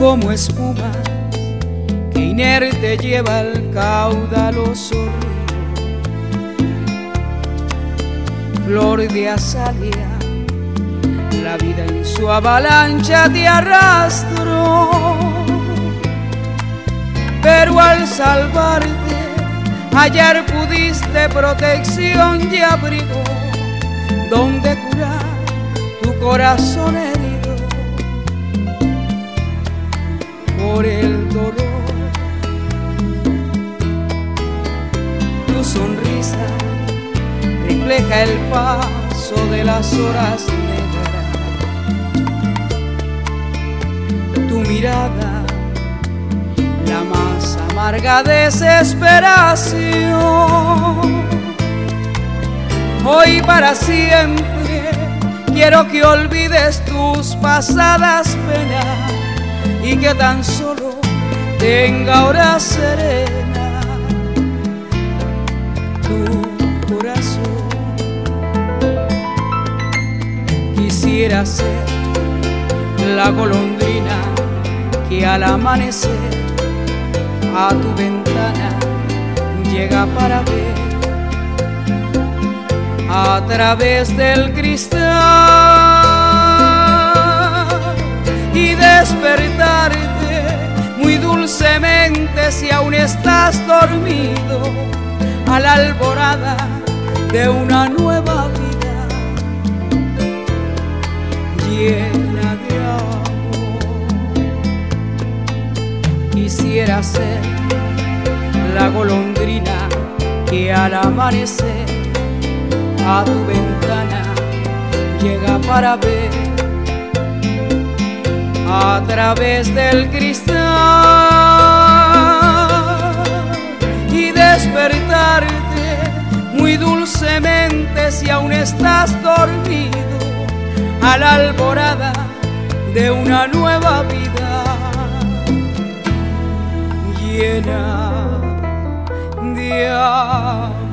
como espuma que inerte lleva el caudaloso río. Flor de azalea, la vida en su avalancha te arrastró, pero al salvarte hallar pudiste protección y abrigo donde curar tu corazón herido por el dolor. Tu sonrisa refleja el paso de las horas negras, tu mirada la más amarga desesperación. Hoy para siempre quiero que olvides tus pasadas penas y que tan solo tenga hora serena tu corazón. Quisiera ser la golondrina que al amanecer a tu ventana llega para ver a través del cristal y despertarte muy dulcemente si aún estás dormido a la alborada de una nueva vida llena de amor. Quisiera ser la golondrina que al amanecer a tu ventana llega para ver a través del cristal y despertarte muy dulcemente si aún estás dormido a la alborada de una nueva vida llena de amor.